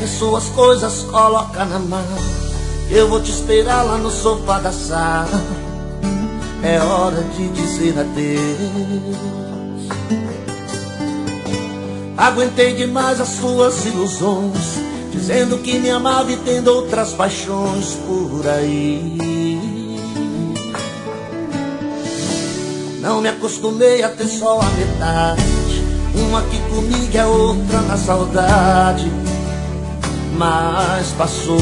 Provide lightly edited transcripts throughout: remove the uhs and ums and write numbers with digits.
Pegue suas coisas, coloca na mão. Eu vou te esperar lá no sofá da sala. É hora de dizer adeus. Aguentei demais as suas ilusões, dizendo que me amava e tendo outras paixões por aí. Não me acostumei a ter só a metade, uma aqui comigo e a outra na saudade. Mas passou.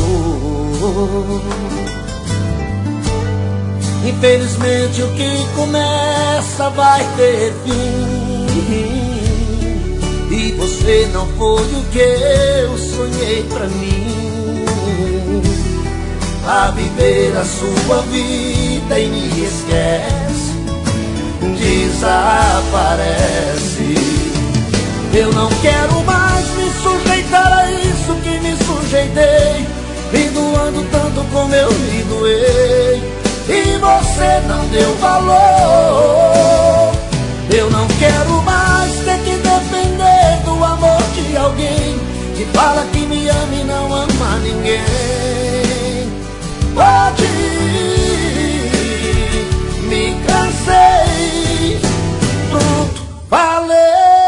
Infelizmente o que começa vai ter fim, e você não foi o que eu sonhei pra mim. A viver a sua vida e me esquece, desaparece. Eu não quero mais me sujeitar a isso que me sujeitei, me doando tanto como eu me doei, e você não deu valor. Eu não quero mais ter que depender do amor de alguém que fala que me ama e não ama ninguém. Pode ir, me cansei, pronto, falei.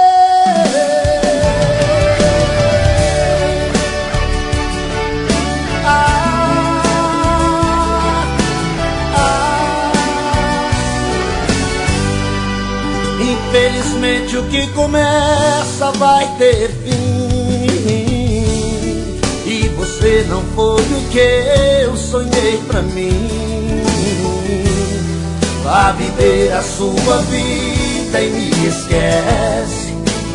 Infelizmente o que começa vai ter fim, e você não foi o que eu sonhei pra mim. Vá viver a sua vida e me esquece,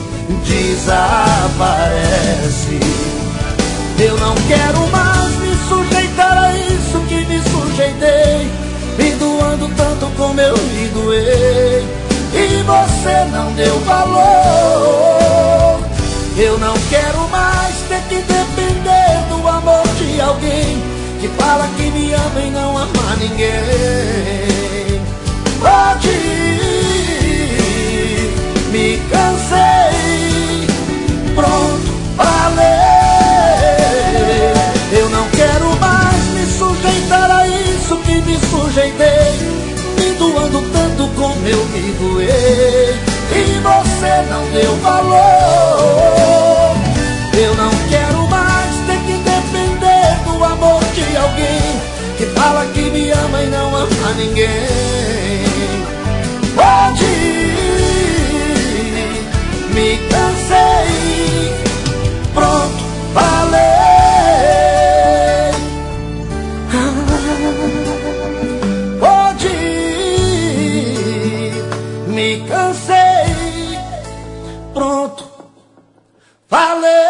desaparece. Eu não quero mais me sujeitar a isso que me sujeitei, me doando tanto como eu me doei, e você não deu valor. Eu não quero mais ter que depender do amor de alguém que fala que me ama e não ama ninguém. Pode ir, me cansei, pronto, falei. Eu não quero mais me sujeitar a isso que me sujeitei, me doando tanto como eu me doei, e você não deu valor. Eu não quero mais ter que depender do amor de alguém que fala que me ama e não ama ninguém. Pode ir, me cansei, pronto, falei. Me cansei, pronto, falei.